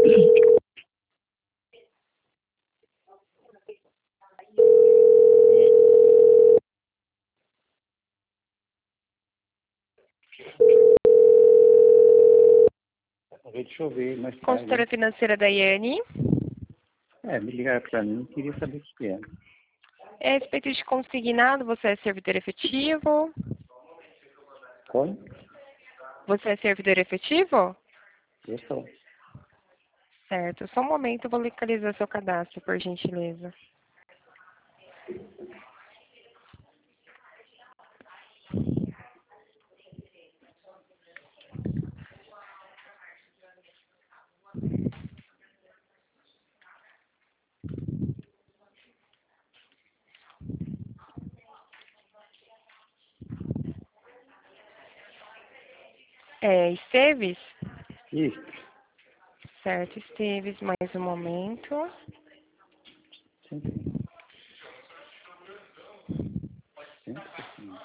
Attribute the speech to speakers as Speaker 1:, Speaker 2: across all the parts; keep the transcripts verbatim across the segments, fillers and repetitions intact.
Speaker 1: Deixa eu ver mais tarde.
Speaker 2: Consultora financeira Daiane.
Speaker 1: É, me ligaram para mim, queria saber o que é.
Speaker 2: É a respeito de consignado, você é servidor efetivo?
Speaker 1: Como?
Speaker 2: Você é servidor efetivo?
Speaker 1: Eu sou.
Speaker 2: Certo. Só um momento, eu vou localizar seu cadastro, por gentileza. É, Esteves?
Speaker 1: Isso.
Speaker 2: Certo, Esteves, mais um momento.
Speaker 1: Sim, sim. Sim, sim.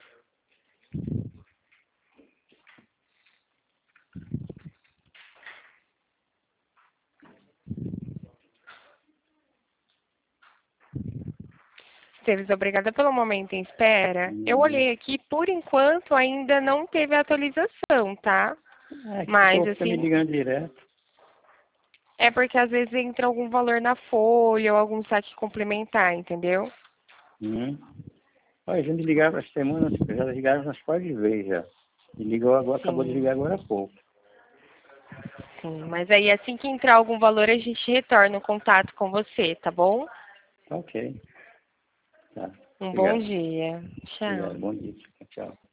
Speaker 2: Esteves, obrigada pelo momento em espera. Eu
Speaker 1: Hum.
Speaker 2: olhei aqui, por enquanto ainda não teve atualização, tá?
Speaker 1: É, que o
Speaker 2: Mas,
Speaker 1: povo está me
Speaker 2: assim,
Speaker 1: ligando direto.
Speaker 2: é porque às vezes entra algum valor na folha ou algum saque complementar, entendeu?
Speaker 1: Hum. Olha, já me ligaram essa semana, já ligaram umas quatro vezes já. Me ligou agora, acabou de
Speaker 2: Sim,
Speaker 1: ligar agora há pouco.
Speaker 2: sim. Mas aí assim que entrar algum valor, a gente retorna o contato com você, tá bom?
Speaker 1: Ok. Tá.
Speaker 2: Um bom
Speaker 1: Obrigado.
Speaker 2: dia.
Speaker 1: Obrigado.
Speaker 2: Tchau.
Speaker 1: Bom dia. Tchau.